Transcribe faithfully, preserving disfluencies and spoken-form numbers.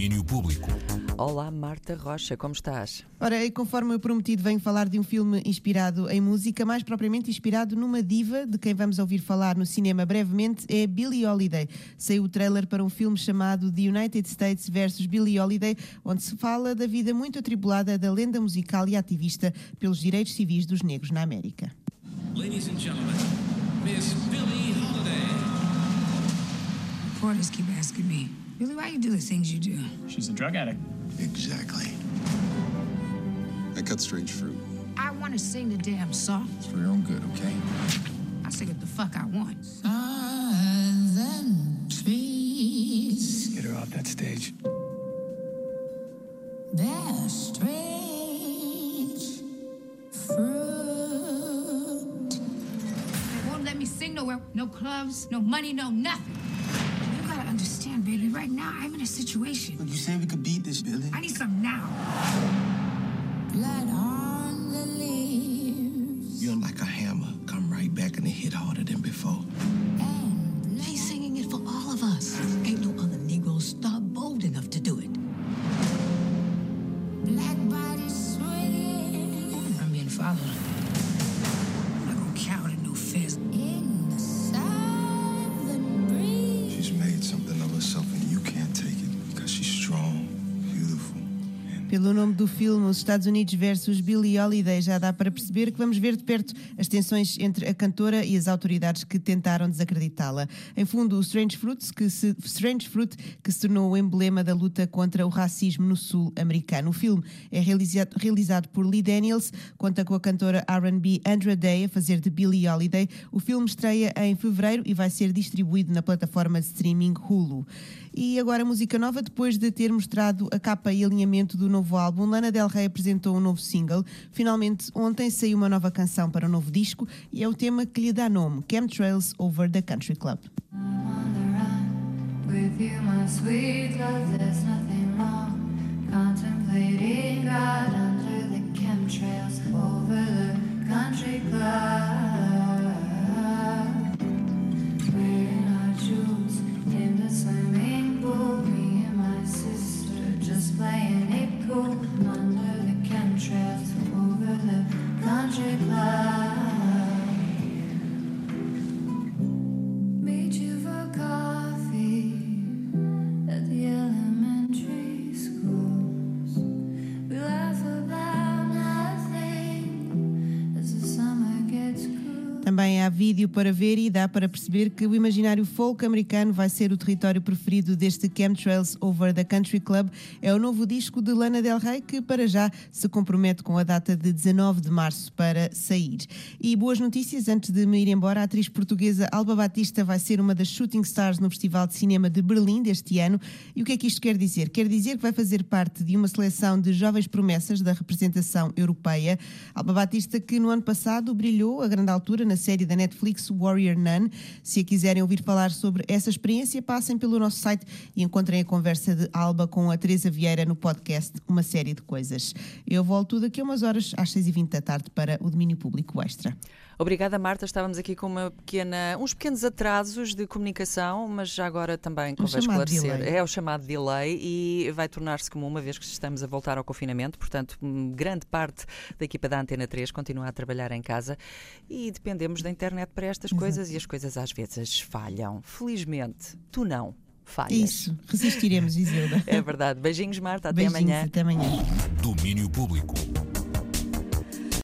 Domínio Público. Olá, Marta Rocha, como estás? Ora, e conforme eu prometido, venho falar de um filme inspirado em música, mais propriamente inspirado numa diva, de quem vamos ouvir falar no cinema brevemente, é Billie Holiday. Saiu o trailer para um filme chamado The United States versus Billie Holiday, onde se fala da vida muito atribulada da lenda musical e ativista pelos direitos civis dos negros na América. Ladies and gentlemen, Miss Billie Holiday. Reporters keep asking me, Billie, why you do the things you do? She's a drug addict. Exactly. I cut strange fruit. I want to sing the damn song. It's for your own good, okay? I sing what the fuck I want. Southern trees, Get her off that stage. they're strange fruit. They won't let me sing nowhere. No clubs, no money, no nothing. You gotta understand, baby, right now I'm in a situation. Look, you said we could beat this, Billy. I need some now. Blood on the leaves. You're like a hammer. Come right back and hit harder than before. And She's singing it for all of us. Ain't no other Negro star bold enough to do it. black bodies swing I'm being followed. I'm not gonna count no fist. in the southern breeze. She's made something of herself and you can't take it because she's strong, beautiful. Pelo nome do filme, Os Estados Unidos versus Billie Holiday, já dá para perceber que vamos ver de perto as tensões entre a cantora e as autoridades que tentaram desacreditá-la. Em fundo, o Strange Fruit, que se, Strange Fruit, que se tornou o emblema da luta contra o racismo no sul americano. O filme é realizado, realizado por Lee Daniels, conta com a cantora R and B Andra Day a fazer de Billie Holiday. O filme estreia em fevereiro e vai ser distribuído na plataforma de streaming Hulu. E agora música nova, depois de ter mostrado a capa e alinhamento do novo álbum, Lana Del Rey apresentou um novo single. Finalmente, ontem saiu uma nova canção para o novo disco e é o tema que lhe dá nome, Chemtrails Over the Country Club. With you, my sweet love, there's nothing wrong. Contemplating God under the chemtrails over the country club. Wearing our jewels in the swimming pool. Me and my sister just playing it cool under the chemtrails over the country club. Meet you for coffee at the elementary schools. We laugh about nothing as the summer gets cool. Também há vídeo para ver e dá para perceber que o imaginário folk americano vai ser o território preferido deste Chemtrails Over the Country Club. É o novo disco de Lana Del Rey que para já se compromete com a data de dezanove de março para sair. E boas notícias, antes de me ir embora, a atriz portuguesa Alba Batista vai ser uma das shooting stars no Festival de Cinema de Berlim deste ano. E o que é que isto quer dizer? Quer dizer que vai fazer parte de uma seleção de jovens promessas da representação europeia. Alba Batista, que no ano passado brilhou a grande altura na série da Netflix Warrior Nun. Se a quiserem ouvir falar sobre essa experiência, passem pelo nosso site e encontrem a conversa de Alba com a Teresa Vieira no podcast Uma Série de Coisas. Eu volto daqui a umas horas às seis e vinte da tarde para o Domínio Público Extra. Obrigada, Marta. Estávamos aqui com uma pequena, uns pequenos atrasos de comunicação, mas já agora também convém esclarecer. delay. É o chamado delay e vai tornar-se comum uma vez que estamos a voltar ao confinamento. Portanto, grande parte da equipa da Antena três continua a trabalhar em casa e dependemos da internet para estas Exato. coisas e as coisas às vezes falham. Felizmente, tu não falhas. Isso, resistiremos, Isilda. É verdade. Beijinhos, Marta. Até Beijinhos, amanhã. até amanhã. Domínio Público.